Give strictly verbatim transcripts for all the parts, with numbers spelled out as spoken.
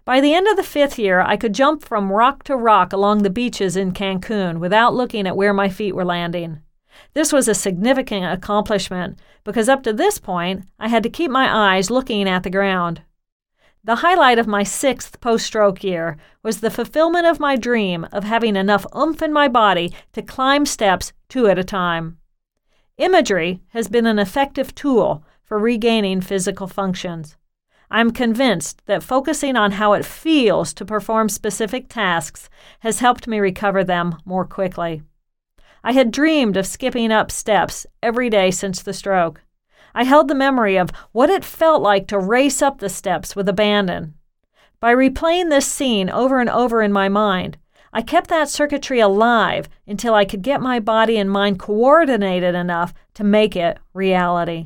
By the end of the fifth year, I could jump from rock to rock along the beaches in Cancun without looking at where my feet were landing. This was a significant accomplishment because up to this point, I had to keep my eyes looking at the ground. The highlight of my sixth post-stroke year was the fulfillment of my dream of having enough oomph in my body to climb steps two at a time. Imagery has been an effective tool for regaining physical functions. I'm convinced that focusing on how it feels to perform specific tasks has helped me recover them more quickly. I had dreamed of skipping up steps every day since the stroke. I held the memory of what it felt like to race up the steps with abandon. By replaying this scene over and over in my mind, I kept that circuitry alive until I could get my body and mind coordinated enough to make it reality.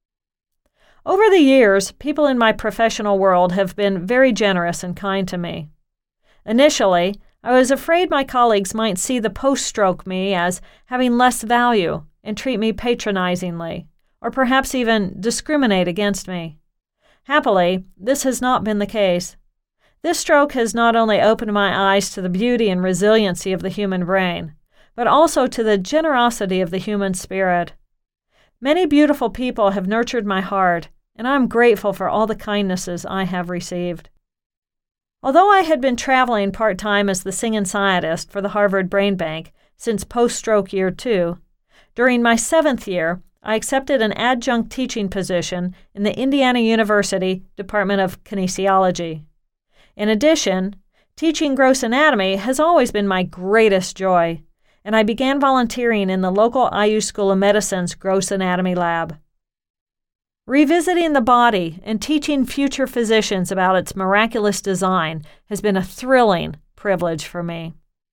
Over the years, people in my professional world have been very generous and kind to me. Initially, I was afraid my colleagues might see the post-stroke me as having less value and treat me patronizingly, or perhaps even discriminate against me. Happily, this has not been the case. This stroke has not only opened my eyes to the beauty and resiliency of the human brain, but also to the generosity of the human spirit. Many beautiful people have nurtured my heart, and I'm grateful for all the kindnesses I have received. Although I had been traveling part-time as the singing scientist for the Harvard Brain Bank since post-stroke year two, during my seventh year, I accepted an adjunct teaching position in the Indiana University Department of Kinesiology. In addition, teaching gross anatomy has always been my greatest joy, and I began volunteering in the local I U School of Medicine's gross anatomy lab. Revisiting the body and teaching future physicians about its miraculous design has been a thrilling privilege for me.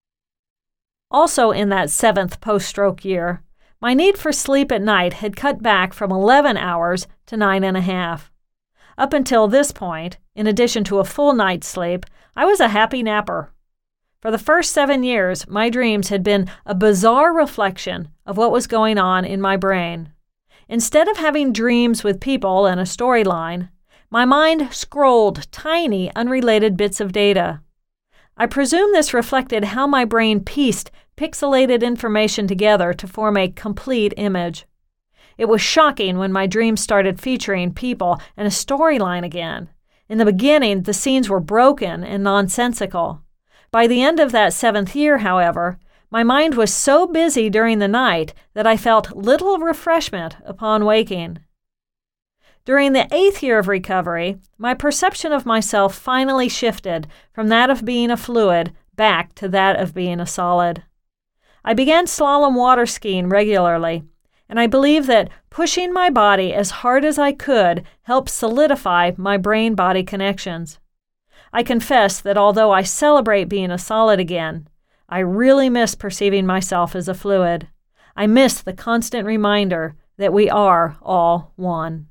Also in that seventh post-stroke year, my need for sleep at night had cut back from eleven hours to nine and a half. Up until this point, in addition to a full night's sleep, I was a happy napper. For the first seven years, my dreams had been a bizarre reflection of what was going on in my brain. Instead of having dreams with people and a storyline, my mind scrolled tiny, unrelated bits of data. I presume this reflected how my brain pieced pixelated information together to form a complete image. It was shocking when my dreams started featuring people and a storyline again. In the beginning, the scenes were broken and nonsensical. By the end of that seventh year, however, my mind was so busy during the night that I felt little refreshment upon waking. During the eighth year of recovery, my perception of myself finally shifted from that of being a fluid back to that of being a solid. I began slalom water skiing regularly, and I believe that pushing my body as hard as I could helped solidify my brain-body connections. I confess that although I celebrate being a solid again, I really miss perceiving myself as a fluid. I miss the constant reminder that we are all one.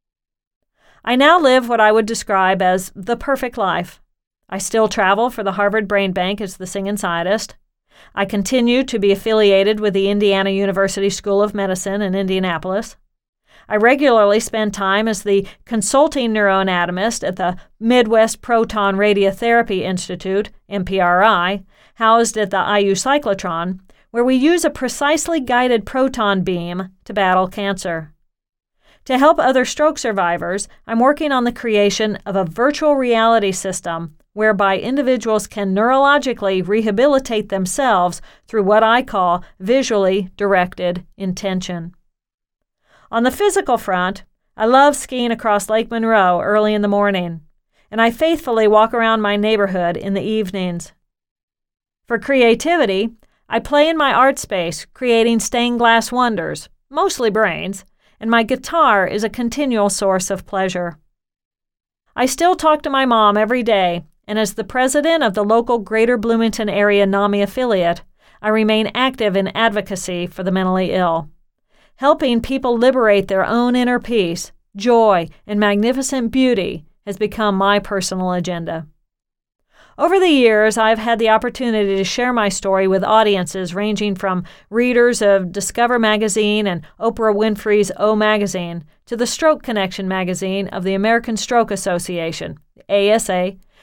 I now live what I would describe as the perfect life. I still travel for the Harvard Brain Bank as the singing scientist. I continue to be affiliated with the Indiana University School of Medicine in Indianapolis. I regularly spend time as the consulting neuroanatomist at the Midwest Proton Radiotherapy Institute, M P R I, housed at the I U cyclotron, where we use a precisely guided proton beam to battle cancer. To help other stroke survivors, I'm working on the creation of a virtual reality system whereby individuals can neurologically rehabilitate themselves through what I call visually directed intention. On the physical front, I love skiing across Lake Monroe early in the morning, and I faithfully walk around my neighborhood in the evenings. For creativity, I play in my art space, creating stained glass wonders, mostly brains, and my guitar is a continual source of pleasure. I still talk to my mom every day, and as the president of the local Greater Bloomington Area NAMI affiliate, I remain active in advocacy for the mentally ill. Helping people liberate their own inner peace, joy, and magnificent beauty has become my personal agenda. Over the years, I've had the opportunity to share my story with audiences ranging from readers of Discover Magazine and Oprah Winfrey's O Magazine to the Stroke Connection magazine of the American Stroke Association, A S A,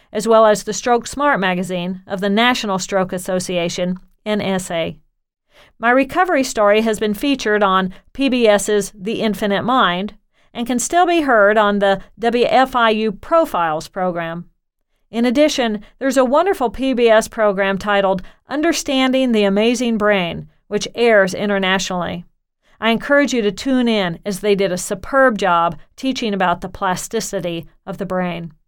as well as the Stroke Smart magazine of the National Stroke Association, N S A. My recovery story has been featured on PBS's The Infinite Mind and can still be heard on the W F I U Profiles program. In addition, there's a wonderful P B S program titled Understanding the Amazing Brain, which airs internationally. I encourage you to tune in as they did a superb job teaching about the plasticity of the brain.